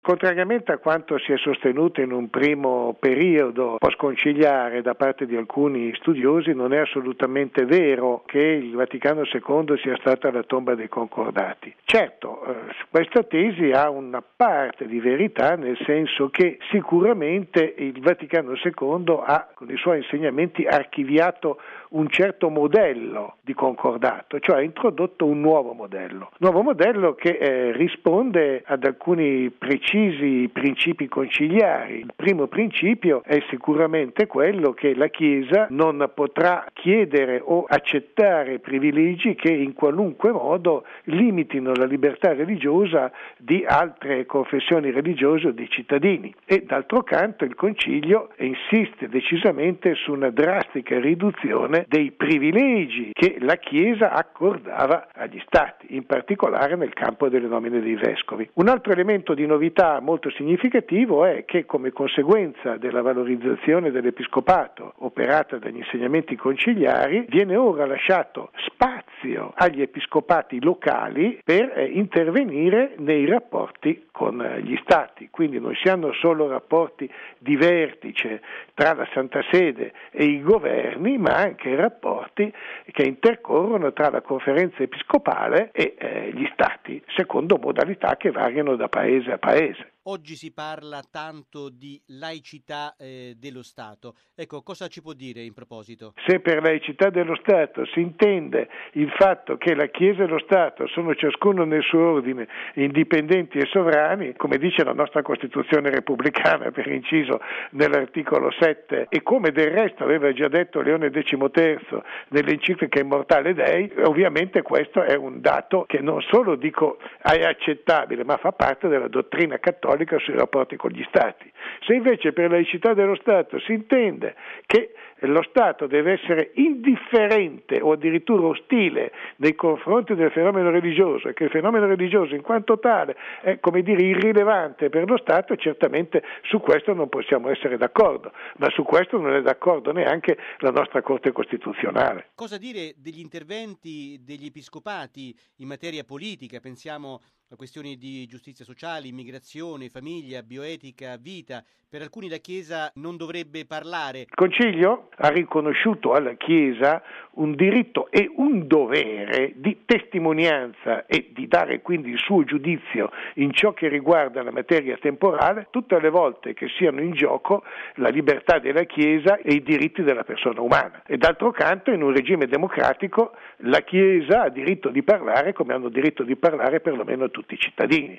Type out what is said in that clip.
Contrariamente a quanto si è sostenuto in un primo periodo post-conciliare da parte di alcuni studiosi, non è assolutamente vero che il Vaticano II sia stata la tomba dei concordati. Certo, questa tesi ha una parte di verità, nel senso che sicuramente il Vaticano II ha, con i suoi insegnamenti, archiviato un certo modello di concordato, cioè ha introdotto un nuovo modello che risponde ad alcuni precisi principi conciliari. Il primo principio è sicuramente quello che la Chiesa non potrà chiedere o accettare privilegi che in qualunque modo limitino la libertà religiosa di altre confessioni religiose o di cittadini. E d'altro canto il Concilio insiste decisamente su una drastica riduzione dei privilegi che la Chiesa accordava agli Stati, in particolare nel campo delle nomine dei vescovi. Un altro elemento di novità molto significativo è che, come conseguenza della valorizzazione dell'episcopato operata dagli insegnamenti conciliari, viene ora lasciato spazio agli episcopati locali per intervenire nei rapporti con gli Stati. Quindi non si hanno solo rapporti di vertice tra la Santa Sede e i governi, ma anche rapporti che intercorrono tra la conferenza episcopale e gli Stati, secondo modalità che variano da paese a paese. Oggi si parla tanto di laicità dello Stato. Ecco, cosa ci può dire in proposito? Se per laicità dello Stato si intende il fatto che la Chiesa e lo Stato sono ciascuno nel suo ordine indipendenti e sovrani, come dice la nostra Costituzione repubblicana, per inciso nell'articolo 7, e come del resto aveva già detto Leone XIII nell'enciclica Immortale Dei, ovviamente questo è un dato che non solo è accettabile, ma fa parte della dottrina cattolica sui rapporti con gli Stati. Se invece per laicità dello Stato si intende che lo Stato deve essere indifferente o addirittura ostile nei confronti del fenomeno religioso e che il fenomeno religioso in quanto tale è, irrilevante per lo Stato, certamente su questo non possiamo essere d'accordo, ma su questo non è d'accordo neanche la nostra Corte Costituzionale. Cosa dire degli interventi degli episcopati in materia politica? Pensiamo a questioni di giustizia sociale, immigrazione, famiglia, bioetica, vita. Per alcuni la Chiesa non dovrebbe parlare. Il Concilio ha riconosciuto alla Chiesa un diritto e un dovere di testimonianza e di dare quindi il suo giudizio in ciò che riguarda la materia temporale tutte le volte che siano in gioco la libertà della Chiesa e i diritti della persona umana. E d'altro canto, in un regime democratico, la Chiesa ha diritto di parlare come hanno diritto di parlare perlomeno tutti i cittadini.